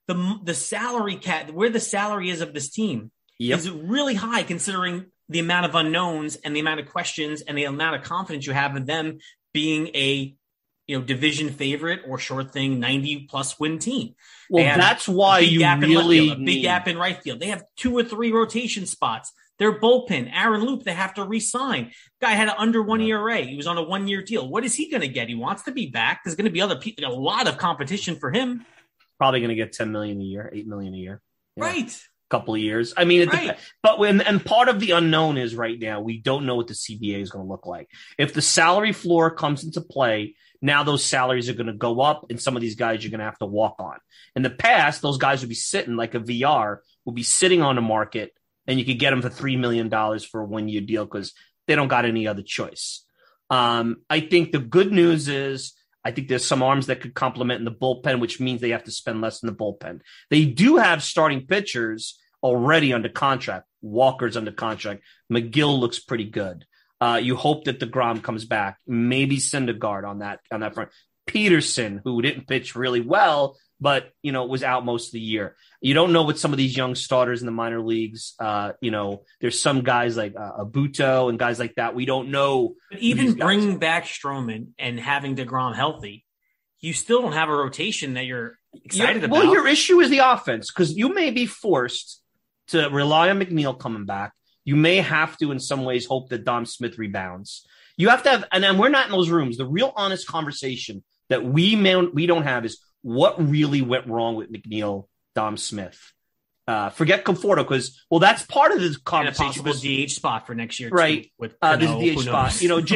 S4: the salary cap, where the salary is of this team is really high considering the amount of unknowns and the amount of questions and the amount of confidence you have in them being a division favorite or short thing 90+ win team.
S3: Well, that's why you really
S4: a big gap in right field. They have 2 or 3 rotation spots. Their bullpen, Aaron Loop, they have to re-sign. Guy had an under 1 ERA. He was on a 1-year deal. What is he going to get? He wants to be back. There's going to be other people, a lot of competition for him.
S3: Probably going to get $10 million a year, $8 million a year.
S4: Yeah. Right.
S3: Couple of years. I mean, and part of the unknown is right now we don't know what the CBA is going to look like. If the salary floor comes into play, now those salaries are going to go up, and some of these guys you're going to have to walk on. In the past, those guys would be sitting like a VR, would be sitting on the market, and you could get them for $3 million for a 1-year deal because they don't got any other choice. I think the good news is I think there's some arms that could complement in the bullpen, which means they have to spend less in the bullpen. They do have starting pitchers already under contract. Walker's under contract. McGill looks pretty good. You hope that DeGrom comes back. Maybe Syndergaard on that front. Peterson, who didn't pitch really well, but was out most of the year. You don't know what some of these young starters in the minor leagues. There's some guys like Abuto and guys like that. We don't know.
S4: But even bringing back Stroman and having DeGrom healthy, you still don't have a rotation that you're excited about.
S3: Well, your issue is the offense because you may be forced to rely on McNeil coming back. You may have to, in some ways, hope that Dom Smith rebounds. You have to have, and we're not in those rooms. The real honest conversation that we don't have is what really went wrong with McNeil, Dom Smith. Forget Conforto because, that's part of the conversation.
S4: And a possible DH spot for next year,
S3: right?
S4: Too, with Cano,
S3: this DH spot.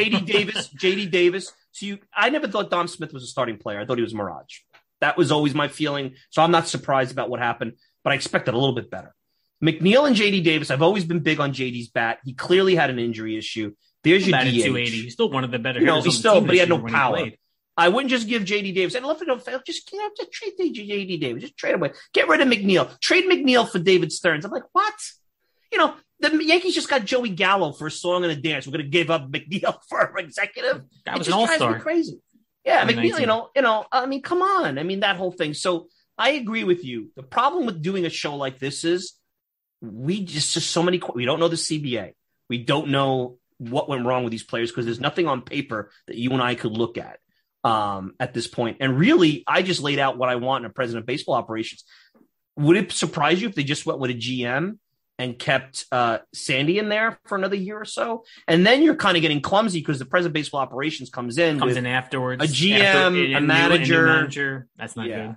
S3: JD Davis. So I never thought Dom Smith was a starting player. I thought he was Mirage. That was always my feeling. So I'm not surprised about what happened, but I expected a little bit better. McNeil and JD Davis, I've always been big on JD's bat. He clearly had an injury issue. There's your DH.
S4: 280. He's still one of the better hitters.
S3: But he had no power. I wouldn't just give JD Davis. And just trade JD Davis. Just trade away. Get rid of McNeil. Trade McNeil for David Stearns. I'm like, what? The Yankees just got Joey Gallo for a song and a dance. We're going to give up McNeil for our executive.
S4: That was an all-star.
S3: Drives me crazy. Yeah, McNeil. I mean, come on. I mean, that whole thing. So I agree with you. The problem with doing a show like this is we don't know the CBA. We don't know what went wrong with these players because there's nothing on paper that you and I could look at this point. And really, I just laid out what I want in a president of baseball operations. Would it surprise you if they just went with a GM and kept Sandy in there for another year or so? And then you're kind of getting clumsy because the president of baseball operations comes in
S4: afterwards.
S3: A GM, a manager.
S4: That's not good.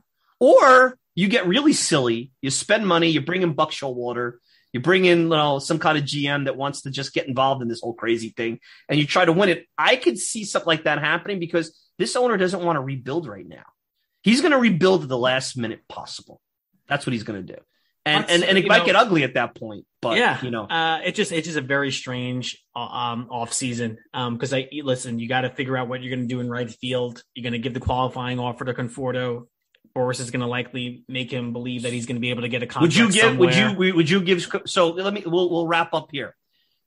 S3: Or you get really silly. You spend money. You bring in Buck Showalter. You bring in some kind of GM that wants to just get involved in this whole crazy thing, and you try to win it. I could see something like that happening because this owner doesn't want to rebuild right now. He's going to rebuild at the last minute possible. That's what he's going to do. And it might get ugly at that point. But,
S4: it's just a very strange off season. Because you got to figure out what you're going to do in right field. You're going to give the qualifying offer to Conforto. Boris is going to likely make him believe that he's going to be able to get a contract somewhere. Would you give?
S3: So we'll wrap up here.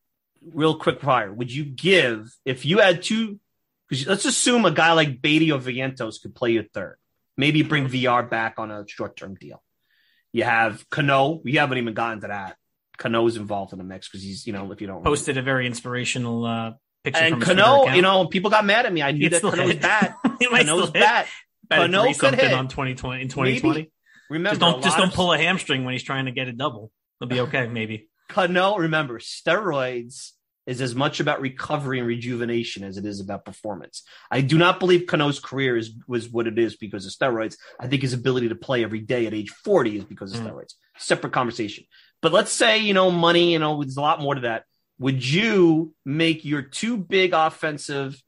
S3: Real quick fire. Would you give, if you had two, because let's assume a guy like Beatty or Vientos could play your third. Maybe bring VR back on a short-term deal. You have Cano. We haven't even gotten to that. Cano's involved in the mix because he's, if you don't
S4: posted a very inspirational picture.
S3: And Cano, people got mad at me. I knew that Cano was bad. Cano's bad.
S4: Cano could hit on 2020 in 2020.
S3: Maybe. Remember,
S4: just don't pull a hamstring when he's trying to get a double. It'll be okay, maybe.
S3: Cano, remember, steroids is as much about recovery and rejuvenation as it is about performance. I do not believe Cano's career was what it is because of steroids. I think his ability to play every day at age 40 is because of steroids. Separate conversation. But let's say, money, there's a lot more to that. Would you make your two big offensive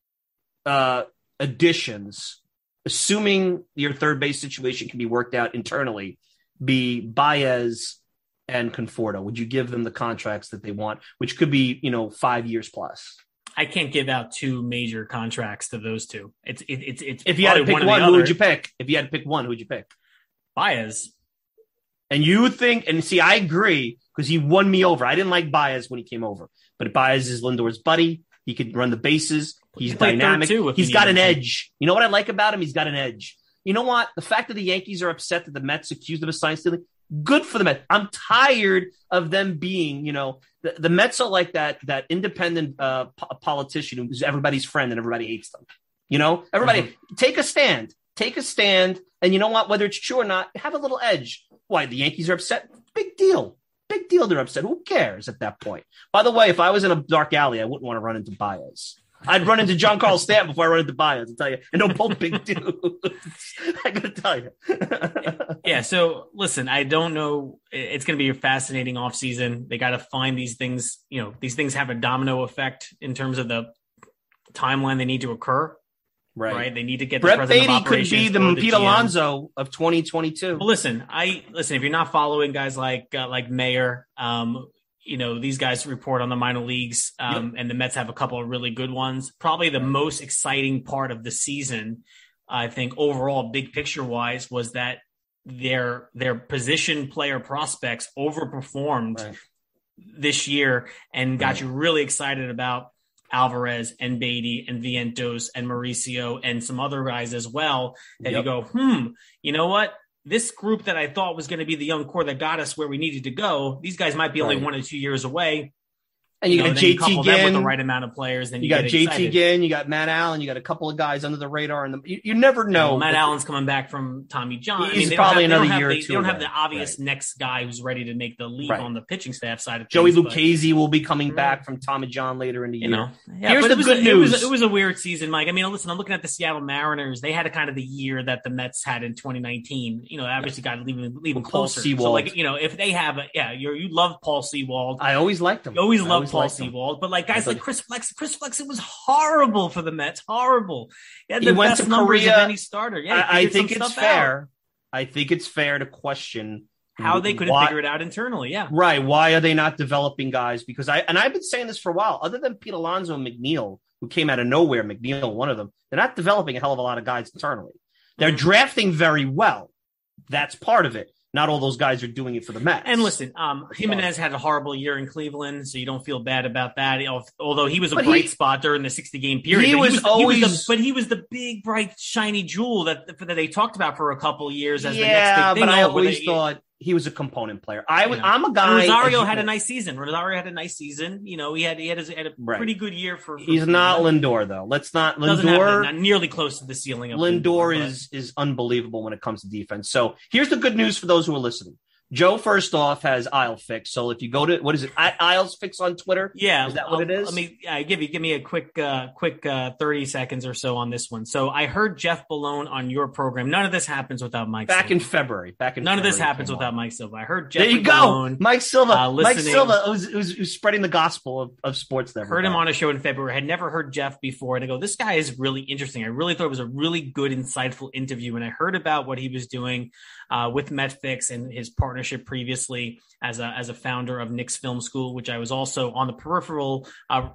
S3: additions, assuming your third base situation can be worked out internally, be Baez and Conforto? Would you give them the contracts that they want, which could be, 5 years plus?
S4: I can't give out two major contracts to those two. It's
S3: if you had to pick one, who would you pick? If you had to pick one, who would you pick?
S4: Baez.
S3: And you think, and see, I agree because he won me over. I didn't like Baez when he came over, but Baez is Lindor's buddy. He could run the bases. He's dynamic. He's got an edge. You know what I like about him? He's got an edge. You know what? The fact that the Yankees are upset that the Mets accused them of sign stealing, good for the Mets. I'm tired of them being, the Mets are like that independent politician who's everybody's friend and everybody hates them. Everybody take a stand. And you know what? Whether it's true or not, have a little edge. Why? The Yankees are upset? Big deal. They're upset. Who cares at that point? By the way, if I was in a dark alley, I wouldn't want to run into Baez. I'd run into Giancarlo Stanton before I run into Baez, I'll tell you. And they're both big dudes. I got to tell you.
S4: Yeah. So listen, I don't know. It's going to be a fascinating offseason. They got to find these things. These things have a domino effect in terms of the timeline they need to occur. Right. They need to get
S3: Brett Beatty could be the Pete Alonso of 2022.
S4: Well, listen, if you're not following guys like Mayer, these guys report on the minor leagues, and the Mets have a couple of really good ones. Probably the most exciting part of the season, I think, overall, big picture wise, was that their position player prospects overperformed this year and got you really excited about Alvarez and Beatty and Vientos and Mauricio and some other guys as well that you go, you know what? This group that I thought was going to be the young core that got us where we needed to go, these guys might be only 1 or 2 years away.
S3: And you got JT Ginn
S4: with the right amount of players. Then
S3: you got JT Ginn, you got Matt Allen, you got a couple of guys under the radar, and you never know.
S4: Matt Allen's coming back from Tommy John.
S3: He's probably another year or two.
S4: They don't have the obvious next guy who's ready to make the leap on the pitching staff side of things.
S3: Joey Lucchesi will be coming back from Tommy John later in the year.
S4: Here's the good news. It was a weird season, Mike. I mean, listen, I'm looking at the Seattle Mariners. They had a kind of the year that the Mets had in 2019. Obviously got leaving closer. So if they have you love Paul Sewald.
S3: I always liked him.
S4: You always loved Paul Sewald, but like guys like Chris Flexen was horrible for the Mets. Horrible. He went to Korea. Of any starter. Yeah,
S3: I think it's fair. I think it's fair to question
S4: how they couldn't figure it out internally. Yeah.
S3: Right. Why are they not developing guys? Because I've been saying this for a while, other than Pete Alonso and McNeil, who came out of nowhere, McNeil, one of them, they're not developing a hell of a lot of guys internally. They're drafting very well. That's part of it. Not all those guys are doing it for the Mets.
S4: And listen, Jimenez had a horrible year in Cleveland, so you don't feel bad about that. Although he was a bright spot during the 60-game period. He was the big, bright, shiny jewel that they talked about for a couple of years as the next big thing.
S3: But I always thought he was a component player. I'm a guy.
S4: And Rosario had a nice season. He had a pretty good year for
S3: He's not Lindor though. Let's not
S4: Lindor. Not nearly close to the ceiling of
S3: Lindor is unbelievable when it comes to defense. So here's the good news for those who are listening. Joe, first off, has Isle Fix. So if you go to, what is it, Isles Fix on Twitter?
S4: Yeah.
S3: Is that what it is?
S4: Let me give me a quick 30 seconds or so on this one. So I heard Jeff Ballone on your program. None of this happens without Mike Silva.
S3: Back in February.
S4: None of this happens without Mike Silva. I heard Jeff
S3: Ballone. Mike Silva. Mike Silva who's spreading the gospel of sports.
S4: Heard him on a show in February. Had never heard Jeff before. And I go, this guy is really interesting. I really thought it was a really good, insightful interview. And I heard about what he was doing with MetFix and his partnership previously as a founder of Knicks Film School, which I was also on the peripheral.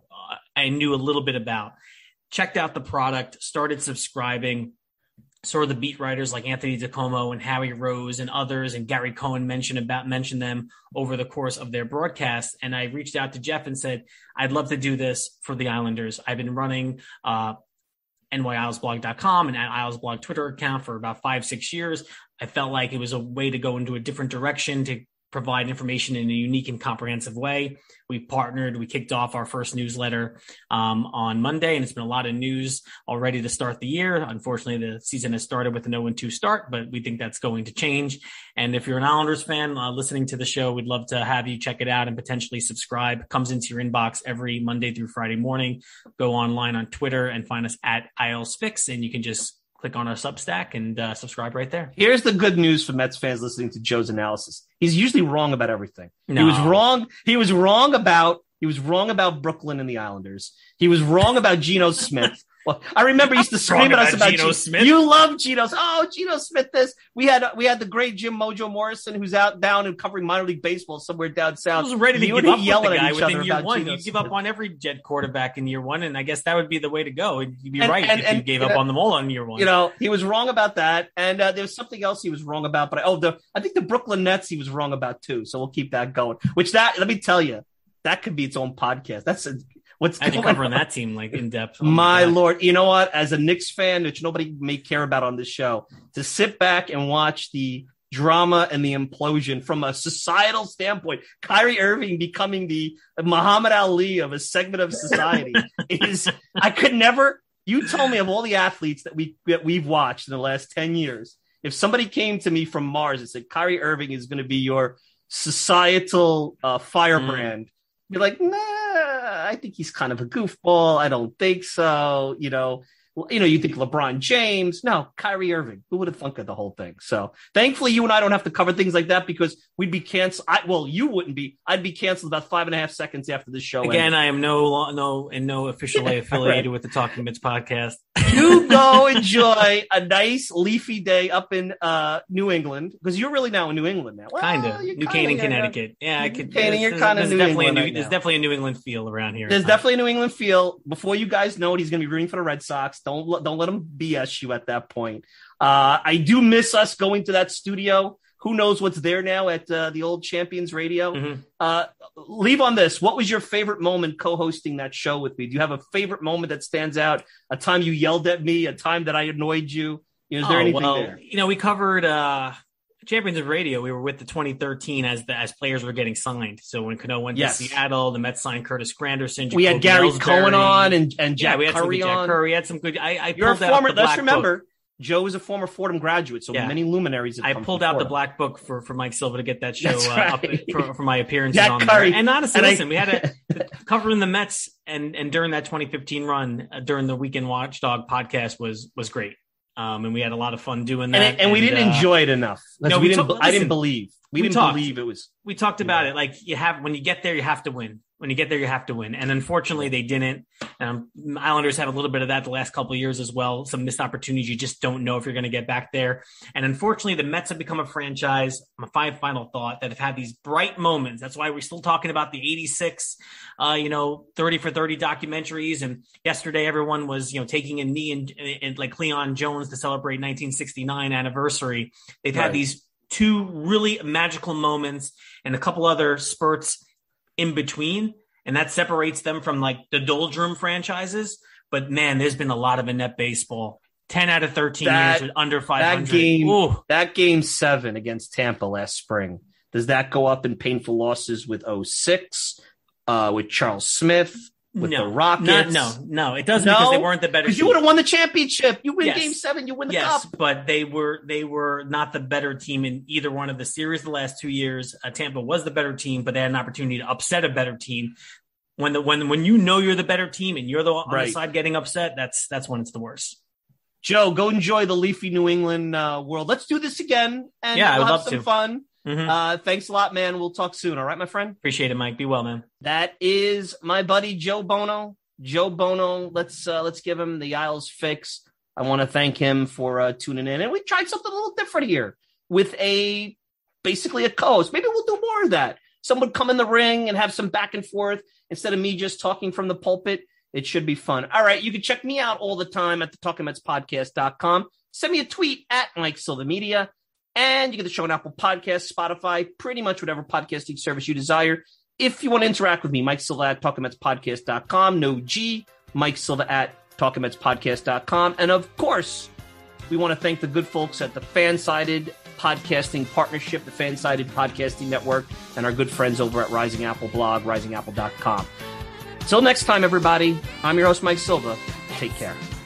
S4: I knew a little bit about. Checked out the product, started subscribing. Saw the beat writers like Anthony DiComo and Howie Rose and others, and Gary Cohen mentioned them over the course of their broadcast. And I reached out to Jeff and said, I'd love to do this for the Islanders. I've been running NYIslesblog.com and at Islesblog Twitter account for about 5-6 years. I felt like it was a way to go into a different direction to provide information in a unique and comprehensive way. We partnered, we kicked off our first newsletter on Monday, and it's been a lot of news already to start the year. Unfortunately, the season has started with an 0-2 start, but we think that's going to change. And if you're an Islanders fan listening to the show, we'd love to have you check it out and potentially subscribe. Comes into your inbox every Monday through Friday morning. Go online on Twitter and find us at IslesFix, and you can just click on our Substack and subscribe right there.
S3: Here's the good news for Mets fans listening to Joe's analysis. He's usually wrong about everything.
S4: No.
S3: He was wrong about Brooklyn and the Islanders. He was wrong about Geno Smith. Well, I remember he used to scream at us about
S4: Geno Smith.
S3: You love Geno. Oh, Geno Smith this. We had the great Jim Mojo Morrison, who's down and covering minor league baseball somewhere down south.
S4: I was ready to give up with the guy within year one. You give up on every Jet quarterback in year one, and I guess that would be the way to go. You'd be right if you gave up on them all on year one.
S3: He was wrong about that, and there was something else he was wrong about. But I think the Brooklyn Nets he was wrong about too. So we'll keep that going. Let me tell you, that could be its own podcast. What's
S4: I've been covering that team like in depth.
S3: Oh my Lord. You know what? As a Knicks fan, which nobody may care about on this show, to sit back and watch the drama and the implosion from a societal standpoint, Kyrie Irving becoming the Muhammad Ali of a segment of society I could never, you told me of all the athletes that we've watched in the last 10 years, if somebody came to me from Mars and said, Kyrie Irving is going to be your societal firebrand, be like, nah, I think he's kind of a goofball. I don't think so. You think LeBron James. No, Kyrie Irving. Who would have thunk of the whole thing? So thankfully, you and I don't have to cover things like that because we'd be canceled. You wouldn't be. I'd be canceled about 5.5 seconds after the show.
S4: Again, I am no official way affiliated with the Talking Mets podcast.
S3: You go enjoy a nice leafy day up in New England because you're really now in New England now. Well,
S4: kind of New Canaan, Connecticut. Yeah, I could.
S3: You're kind of New England.
S4: There's definitely a New England feel around here.
S3: There's definitely a New England feel. Before you guys know it, he's going to be rooting for the Red Sox. Don't let him BS you at that point. I do miss us going to that studio. Who knows what's there now at the old Champions Radio? Mm-hmm. Leave on this. What was your favorite moment co-hosting that show with me? Do you have a favorite moment that stands out? A time you yelled at me? A time that I annoyed you? Is there anything there?
S4: We covered Champions Radio. We were with the 2013 as players were getting signed. So when Cano went to Seattle, the Mets signed Curtis Granderson.
S3: We had Gary Cohen on and Jack Curry on.
S4: Jack Curry. We had some good. I
S3: You're a former. Let's remember. Joe is a former Fordham graduate, so many luminaries.
S4: I pulled out the black book for Mike Silva to get that show up for my appearances
S3: Jack
S4: on
S3: Curry.
S4: there. And honestly, we had covering the Mets and during that 2015 run during the Weekend Watchdog podcast was great. And we had a lot of fun doing that.
S3: And we didn't enjoy it enough. I didn't believe. We didn't believe it was.
S4: We talked about it. Like when you get there, you have to win. When you get there, you have to win. And unfortunately, they didn't. Islanders have a little bit of that the last couple of years as well. Some missed opportunities. You just don't know if you're going to get back there. And unfortunately, the Mets have become a franchise, my final thought, that have had these bright moments. That's why we're still talking about the 86, 30 for 30 documentaries. And yesterday, everyone was, taking a knee and like Leon Jones to celebrate 1969 anniversary. They've had these two really magical moments and a couple other spurts in between, and that separates them from like the doldrum franchises. But man, there's been a lot of in-net baseball. 10 out of 13 years with under 500.
S3: That game 7 against Tampa last spring, does that go up in painful losses with 06, with Charles Smith, with the Rockets?
S4: No, it doesn't because they weren't the better team.
S3: Because you would have won the championship. You win game 7, you win the cup.
S4: But they were not the better team in either one of the series the last 2 years. Tampa was the better team, but they had an opportunity to upset a better team. When you're the better team and you're on the side getting upset, that's when it's the worst.
S3: Joe, go enjoy the leafy New England world. Let's do this again, and
S4: we'll
S3: have some fun. Mm-hmm. Thanks a lot, man. We'll talk soon. All right, my friend?
S4: Appreciate it, Mike. Be well, man.
S3: That is my buddy Joe Bono. Joe Bono, let's give him the Isles fix. I want to thank him for tuning in. And we tried something a little different here with basically a co-host. Maybe we'll do more of that. Someone would come in the ring and have some back and forth instead of me just talking from the pulpit. It should be fun. All right, you can check me out all the time at the TalkingMetsPodcast.com. Send me a tweet at Mike Silva Media. And you get the show on Apple Podcasts, Spotify, pretty much whatever podcasting service you desire. If you want to interact with me, Mike Silva at TalkingMetsPodcast.com. No G, Mike Silva at TalkingMetsPodcast.com. And of course, we want to thank the good folks at the Fansided Podcasting Partnership, the Fansided Podcasting Network, and our good friends over at Rising Apple blog, risingapple.com. Until next time, everybody, I'm your host, Mike Silva. Take care.